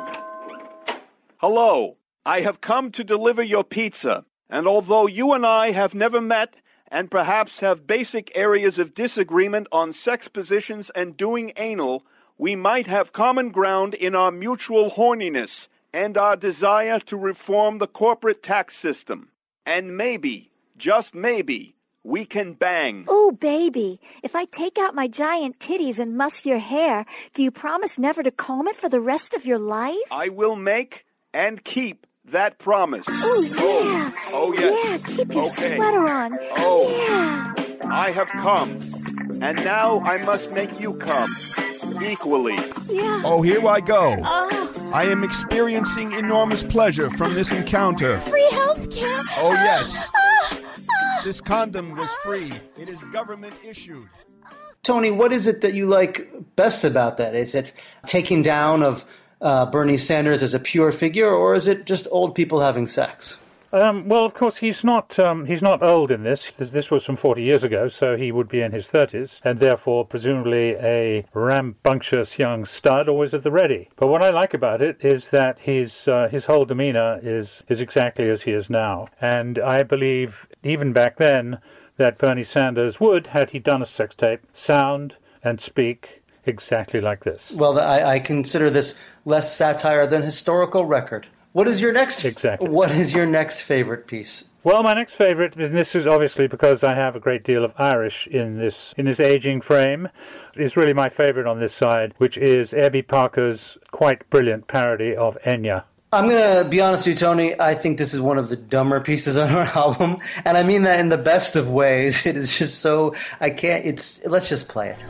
be?
Hello, I have come to deliver your pizza. And although you and I have never met, and perhaps have basic areas of disagreement on sex positions and doing anal, we might have common ground in our mutual horniness and our desire to reform the corporate tax system. And maybe, just maybe, we can bang.
Ooh, baby, if I take out my giant titties and muss your hair, do you promise never to comb it for the rest of your life?
I will make and keep that promise.
Oh, yeah.
Oh, yes.
Yeah, keep your sweater on.
Oh,
yeah.
I have come, and now I must make you come equally.
Yeah.
Oh, here I go.
Oh.
I am experiencing enormous pleasure from this encounter.
Free health care.
Oh, yes. This condom was free. It is government issued.
Tony, what is it that you like best about that? Is it taking down of Bernie Sanders as a pure figure, or is it just old people having sex?
Well, of course, he's not old in this. This was from 40 years ago, so he would be in his 30s, and therefore presumably a rambunctious young stud, always at the ready. But what I like about it is that his whole demeanor is exactly as he is now. And I believe, even back then, that Bernie Sanders would, had he done a sex tape, sound and speak exactly like this.
Well, I consider this less satire than historical record. What is your next favorite piece?
Well, my next favorite, and this is obviously because I have a great deal of Irish in this aging frame, is really my favorite on this side, which is Herbie Parker's quite brilliant parody of Enya.
I'm going to be honest with you, Tony. I think this is one of the dumber pieces on our album, and I mean that in the best of ways. It is just so, let's just play it.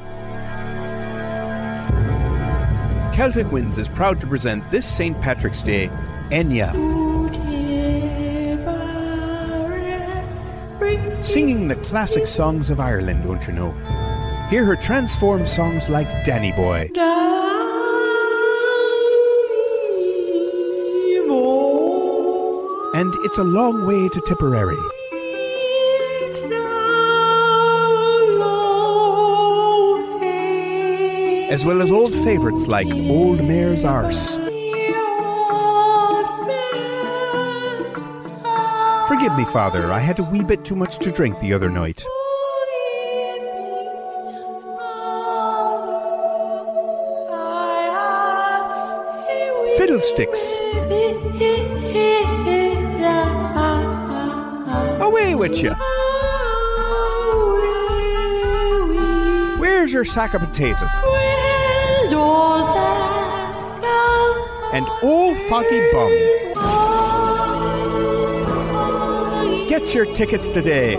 Celtic Winds is proud to present this St. Patrick's Day, Enya. Singing the classic songs of Ireland, don't you know? Hear her transform songs like Danny Boy. And It's a Long Way to Tipperary. As well as old favourites like Old Mare's Arse. Forgive me, Father, I had a wee bit too much to drink the other night. Fiddlesticks. Away with you. Where's your sack of potatoes? And old Foggy Bum. Get your tickets today.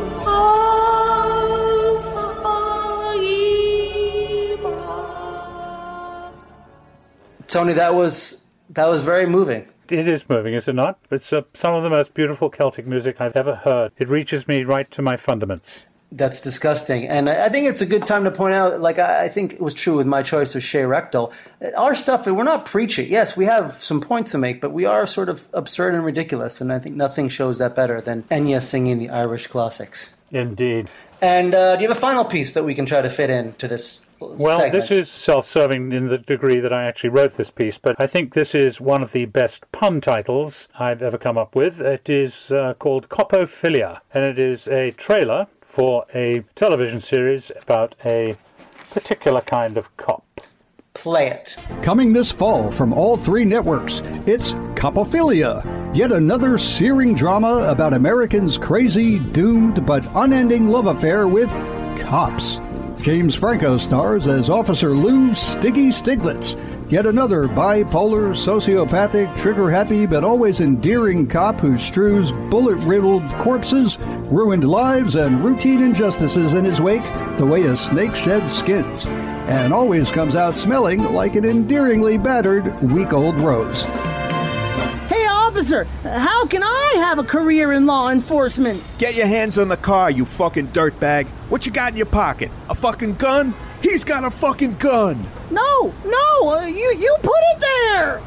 Tony, that was very moving.
It is moving, is it not? It's some of the most beautiful Celtic music I've ever heard. It reaches me right to my fundaments.
That's disgusting. And I think it's a good time to point out, like I think it was true with my choice of Shea Rectal, our stuff, we're not preaching. Yes, we have some points to make, but we are sort of absurd and ridiculous, and I think nothing shows that better than Enya singing the Irish classics.
Indeed.
And do you have a final piece that we can try to fit into this segment?
This is self-serving in the degree that I actually wrote this piece, but I think this is one of the best pun titles I've ever come up with. It is called Copophilia, and it is a trailer for a television series about a particular kind of cop.
Play it.
Coming this fall from all three networks, it's Copophilia, yet another searing drama about Americans' crazy, doomed, but unending love affair with cops. James Franco stars as Officer Lou Stiggy Stiglitz, yet another bipolar, sociopathic, trigger-happy, but always endearing cop who strews bullet-riddled corpses, ruined lives, and routine injustices in his wake the way a snake sheds skins, and always comes out smelling like an endearingly battered, week-old rose.
Hey, officer, how can I have a career in law enforcement?
Get your hands on the car, you fucking dirtbag. What you got in your pocket? A fucking gun? He's got a fucking gun!
No, you put it there!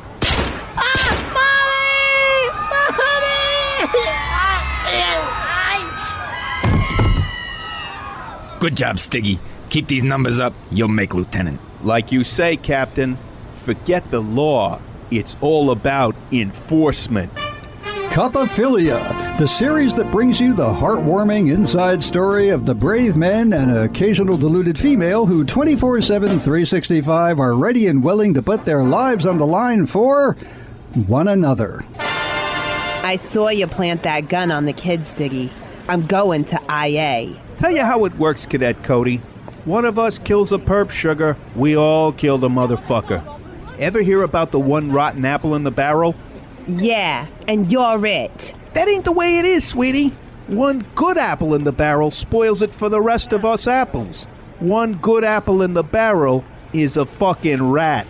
Mommy! Good job, Stiggy. Keep these numbers up, you'll make lieutenant.
Like you say, Captain, forget the law. It's all about enforcement.
Copophilia, the series that brings you the heartwarming inside story of the brave men and occasional deluded female who 24/7, 365 are ready and willing to put their lives on the line for one another.
I saw you plant that gun on the kid, Stiggy. I'm going to IA.
Tell you how it works, Cadet Cody. One of us kills a perp sugar, we all kill the motherfucker. Ever hear about the one rotten apple in the barrel?
Yeah, and you're it.
That ain't the way it is, sweetie. One good apple in the barrel spoils it for the rest of us apples. One good apple in the barrel is a fucking rat.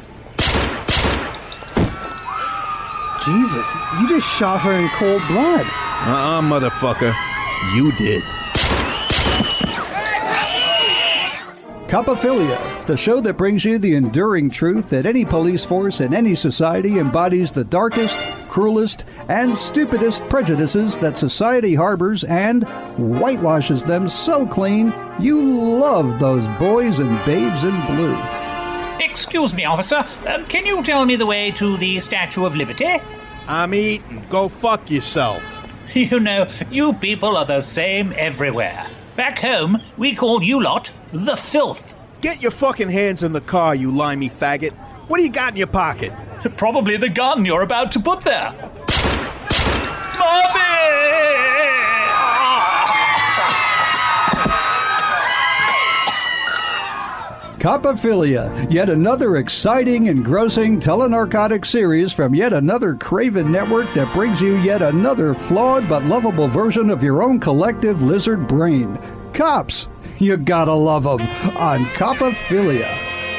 Jesus, you just shot her in cold blood.
Motherfucker. You did.
Copophilia, the show that brings you the enduring truth that any police force in any society embodies the darkest, cruelest, and stupidest prejudices that society harbors and whitewashes them so clean you love those boys and babes in blue.
Excuse me, officer. Can you tell me the way to the Statue of Liberty?
I'm eating. Go fuck yourself.
You know, you people are the same everywhere. Back home, we call you lot the filth.
Get your fucking hands in the car, you limey faggot. What do you got in your pocket?
Probably the gun you're about to put there. Mommy!
Copophilia, yet another exciting, engrossing telenarcotic series from yet another craven network that brings you yet another flawed but lovable version of your own collective lizard brain. Cops, you gotta love them on Copophilia.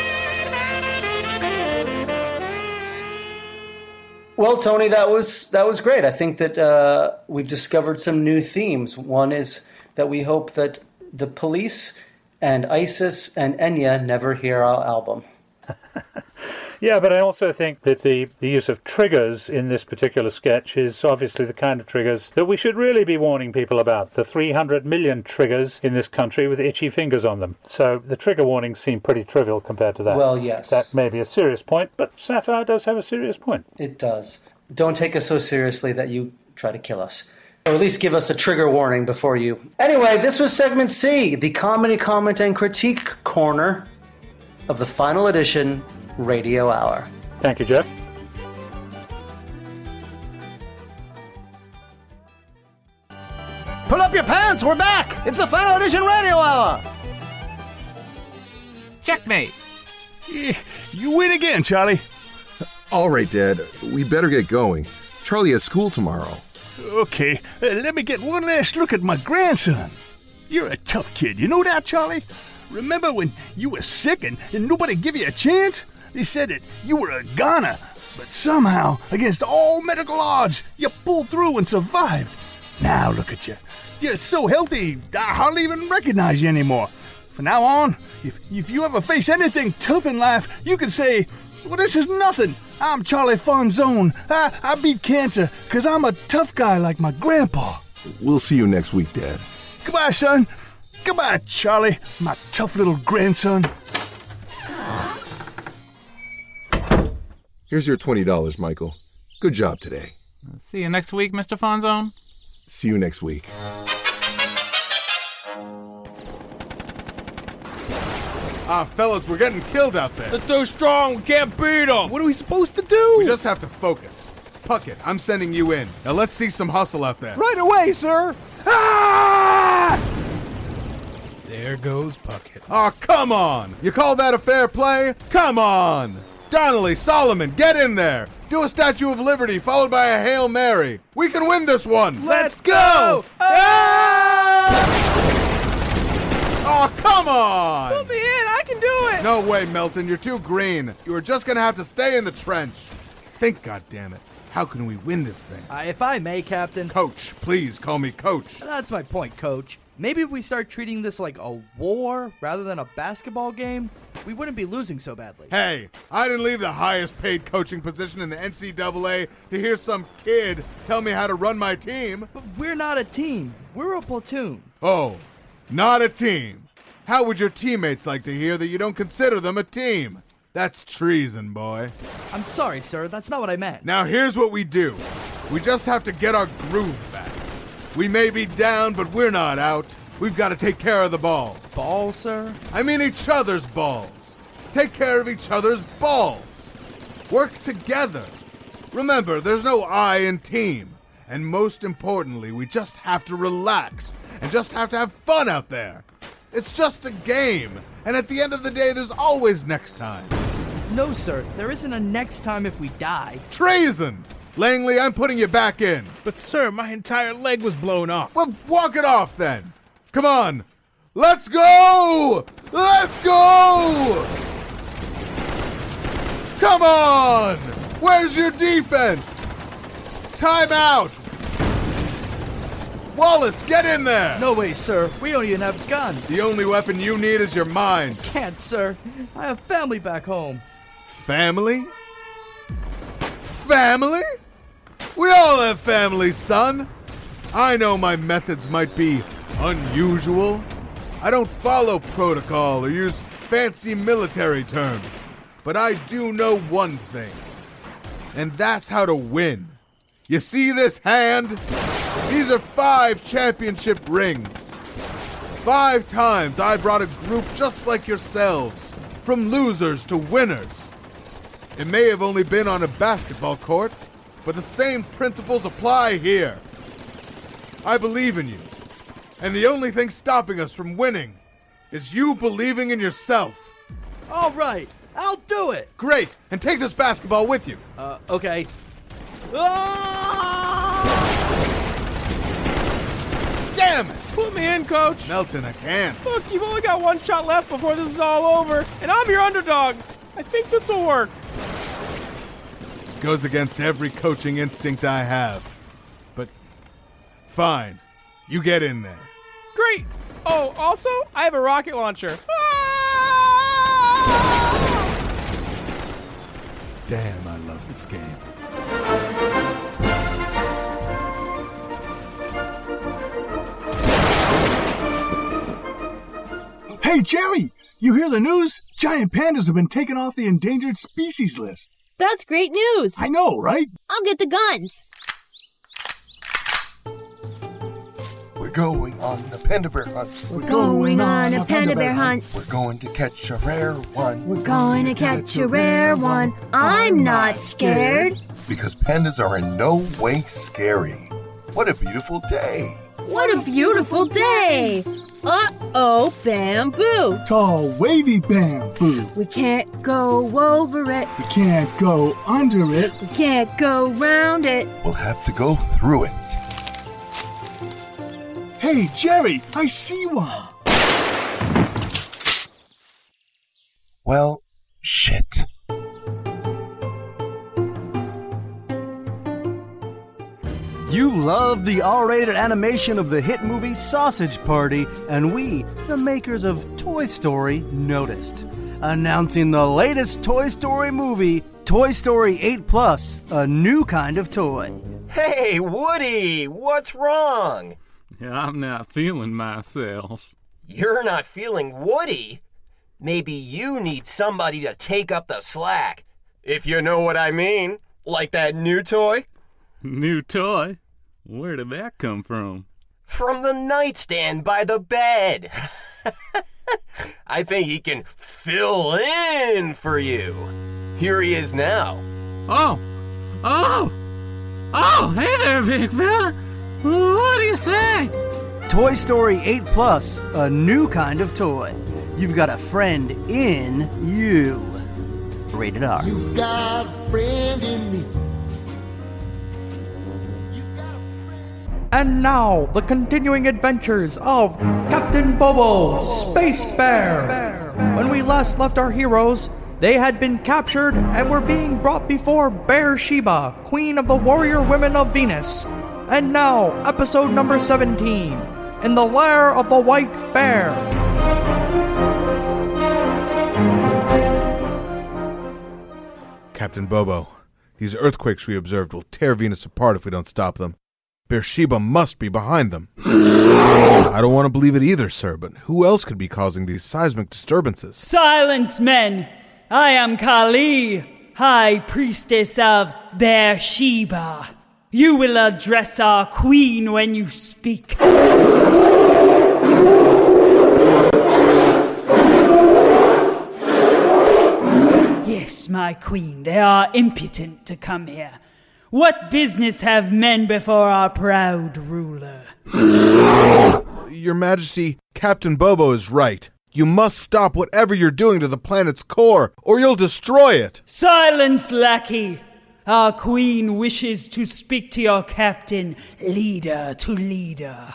Well, Tony, that was great. I think that we've discovered some new themes. One is that we hope that the police and ISIS and Enya never hear our album.
Yeah, but I also think that the use of triggers in this particular sketch is obviously the kind of triggers that we should really be warning people about. The 300 million triggers in this country with itchy fingers on them. So the trigger warnings seem pretty trivial compared to that.
Well, yes.
That may be a serious point, but satire does have a serious point.
It does. Don't take us so seriously that you try to kill us. Or at least give us a trigger warning before you. Anyway, this was segment C, the comedy, comment, and critique corner of the final edition Radio Hour.
Thank you, Jeff.
Pull up your pants, we're back! It's the final edition Radio Hour!
Checkmate!
You win again, Charlie.
All right, Dad. We better get going. Charlie has school tomorrow.
Okay, let me get one last look at my grandson. You're a tough kid, you know that, Charlie? Remember when you were sick and nobody gave you a chance? They said that you were a goner, but somehow, against all medical odds, you pulled through and survived. Now look at you. You're so healthy, I hardly even recognize you anymore. From now on, if you ever face anything tough in life, you can say, well, this is nothing. I'm Charlie Fonzone. I beat cancer because I'm a tough guy like my grandpa.
We'll see you next week, Dad.
Goodbye, son. Goodbye, Charlie, my tough little grandson.
Here's your $20, Michael. Good job today.
See you next week, Mr. Fonzone.
See you next week.
Fellas, we're getting killed out there.
They're too strong, we can't beat them.
What are we supposed to do?
We just have to focus. Puckett, I'm sending you in. Now let's see some hustle out there.
Right away, sir.
Ah! There goes Puckett.
Oh, come on. You call that a fair play? Come on. Donnelly, Solomon, get in there. Do a Statue of Liberty followed by a Hail Mary. We can win this one.
Let's go.
Ah! Oh, come on!
Put me in, I can do it!
No way, Melton, you're too green. You are just gonna have to stay in the trench. Think, goddammit. How can we win this thing?
If I may, Captain.
Coach, please call me Coach.
That's my point, Coach. Maybe if we start treating this like a war rather than a basketball game, we wouldn't be losing so badly.
Hey, I didn't leave the highest paid coaching position in the NCAA to hear some kid tell me how to run my team.
But we're not a team. We're a platoon.
Oh, not a team. How would your teammates like to hear that you don't consider them a team? That's treason, boy.
I'm sorry, sir. That's not what I meant.
Now here's what we do. We just have to get our groove back. We may be down, but we're not out. We've got to take care of the ball.
Ball, sir?
I mean each other's balls. Take care of each other's balls. Work together. Remember, there's no I in team. And most importantly, we just have to relax and just have to have fun out there. It's just a game. And at the end of the day, there's always next time.
No, sir. There isn't a next time if we die.
Treason! Langley, I'm putting you back in.
But, sir, my entire leg was blown off.
Well, walk it off then. Come on. Let's go! Let's go! Come on! Where's your defense? Time out! Wallace, get in there!
No way, sir. We don't even have guns.
The only weapon you need is your mind.
Can't, sir. I have family back home.
Family? Family? all have families, son. I know my methods might be unusual. I don't follow protocol or use fancy military terms. But I do know one thing. And that's how to win. You see this hand? These are 5 championship rings. 5 times I brought a group just like yourselves, from losers to winners. It may have only been on a basketball court, but the same principles apply here. I believe in you, and the only thing stopping us from winning is you believing in yourself.
All right, I'll do it.
Great, and take this basketball with you.
Okay.
Damn it!
Put me in, Coach.
Melton, I can't.
Look, you've only got 1 shot left before this is all over, and I'm your underdog. I think this will work.
Goes against every coaching instinct I have. But fine, you get in there.
Great. Oh, also, I have a rocket launcher.
Damn, I love this game.
Hey, Jerry! You hear the news? Giant pandas have been taken off the endangered species list.
That's great news.
I know, right?
I'll get the guns.
We're going on a panda bear hunt.
We're going on a panda bear hunt.
We're going to catch a rare one.
We're going to catch a rare one. I'm not scared.
Because pandas are in no way scary. What a beautiful day.
What a beautiful day. Uh-oh, bamboo.
Tall, wavy bamboo.
We can't go over it.
We can't go under it.
We can't go round it.
We'll have to go through it.
Hey, Jerry, I see one.
Well, shit.
You love the R-rated animation of the hit movie Sausage Party, and we, the makers of Toy Story, noticed. Announcing the latest Toy Story movie, Toy Story 8 Plus, a new kind of toy.
Hey, Woody, what's wrong?
I'm not feeling myself.
You're not feeling Woody? Maybe you need somebody to take up the slack. If you know what I mean. Like that new toy?
New toy? Where did that come from?
From the nightstand by the bed. I think he can fill in for you. Here he is now.
Oh, hey there, big fella. What do you say?
Toy Story 8 Plus, a new kind of toy. You've got a friend in you. Rated R.
You've got a friend in me.
And now, the continuing adventures of Captain Bobo, Space Bear. When we last left our heroes, they had been captured and were being brought before Beersheba, Queen of the Warrior Women of Venus. And now, episode number 17, In the Lair of the White Bear.
Captain Bobo, these earthquakes we observed will tear Venus apart if we don't stop them. Beersheba must be behind them. I don't want to believe it either, sir, but who else could be causing these seismic disturbances?
Silence, men! I am Kali, High Priestess of Beersheba. You will address our queen when you speak. Yes, my queen, they are impotent to come here. What business have men before our proud ruler?
Your Majesty, Captain Bobo is right. You must stop whatever you're doing to the planet's core, or you'll destroy it.
Silence, lackey. Our queen wishes to speak to your captain, leader to leader.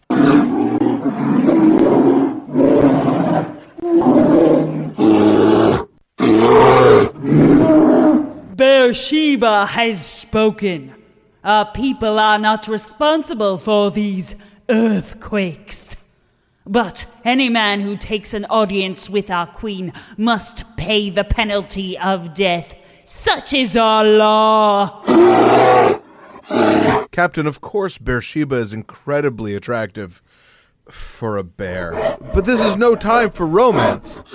Beersheba has spoken. Our people are not responsible for these earthquakes. But any man who takes an audience with our queen must pay the penalty of death. Such is our law.
Captain, of course Beersheba is incredibly attractive for a bear. But this is no time for romance.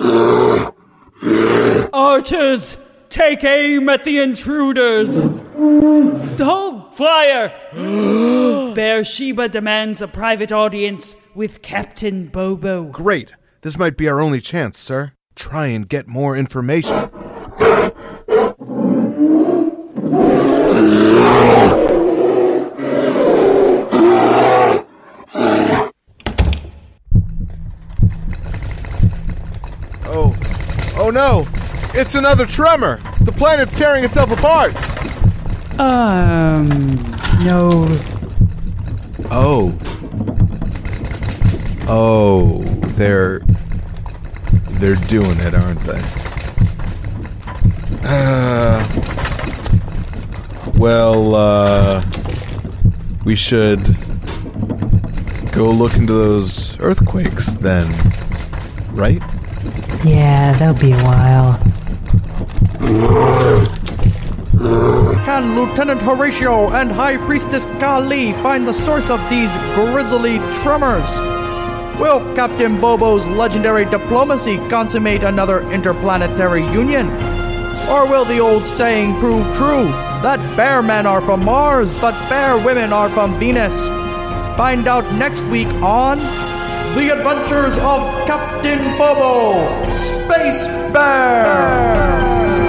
Archers, take aim at the intruders. Don't fire. Beersheba demands a private audience with Captain Bobo.
Great. This might be our only chance, sir. Try and get more information. Oh no! It's another tremor! The planet's tearing itself apart!
No.
Oh, they're doing it, aren't they? We should go look into those earthquakes then, right?
Yeah, that'll be a while.
Can Lieutenant Horatio and High Priestess Kali find the source of these grisly tremors? Will Captain Bobo's legendary diplomacy consummate another interplanetary union? Or will the old saying prove true, that bear men are from Mars, but bear women are from Venus? Find out next week on The Adventures of Captain Bobo, Space Bear!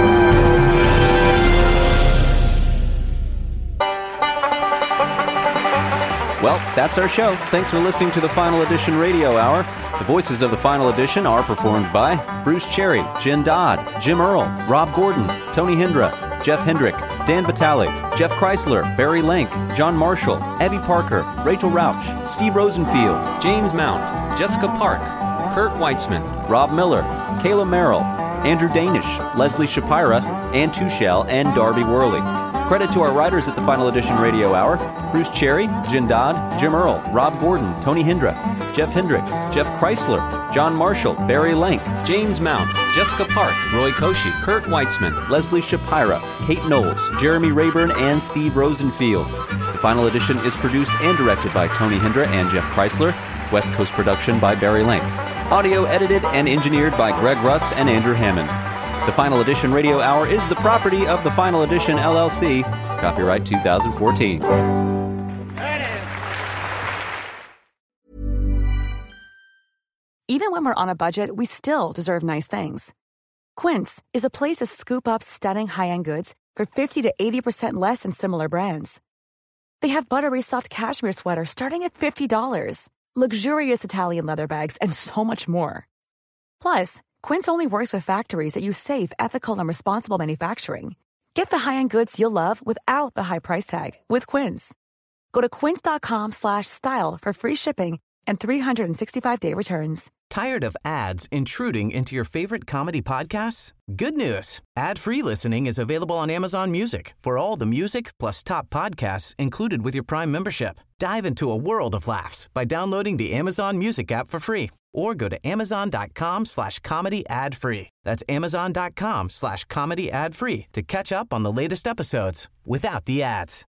Well, that's our show. Thanks for listening to the Final Edition Radio Hour. The voices of the Final Edition are performed by Bruce Cherry, Jen Dodd, Jim Earl, Rob Gordon, Tony Hindra, Jeff Hendrick, Dan Vitale, Jeff Chrysler, Barry Lank, John Marshall, Abby Parker, Rachel Rauch, Steve Rosenfield, James Mount, Jessica Park, Kurt Weitzman, Rob Miller, Kayla Merrill, Andrew Danish, Leslie Shapira, Ann Tuchel, and Darby Worley. Credit to our writers at the Final Edition Radio Hour: Bruce Cherry, Jen Dodd, Jim Earl, Rob Gordon, Tony Hindra, Jeff Hendrick, Jeff Chrysler, John Marshall, Barry Lank, James Mount, Jessica Park, Roy Koshy, Kurt Weitzman, Leslie Shapira, Kate Knowles, Jeremy Rayburn, and Steve Rosenfield. The Final Edition is produced and directed by Tony Hindra and Jeff Chrysler. West Coast production by Barry Lank. Audio edited and engineered by Greg Russ and Andrew Hammond. The Final Edition Radio Hour is the property of the Final Edition LLC. Copyright 2014.
Even when we're on a budget, we still deserve nice things. Quince is a place to scoop up stunning high-end goods for 50 to 80% less than similar brands. They have buttery soft cashmere sweaters starting at $50, luxurious Italian leather bags, and so much more. Plus, Quince only works with factories that use safe, ethical, and responsible manufacturing. Get the high-end goods you'll love without the high price tag with Quince. Go to quince.com/style for free shipping and 365-day returns.
Tired of ads intruding into your favorite comedy podcasts? Good news. Ad-free listening is available on Amazon Music for all the music plus top podcasts included with your Prime membership. Dive into a world of laughs by downloading the Amazon Music app for free or go to amazon.com/comedy ad-free. That's amazon.com/comedy ad-free to catch up on the latest episodes without the ads.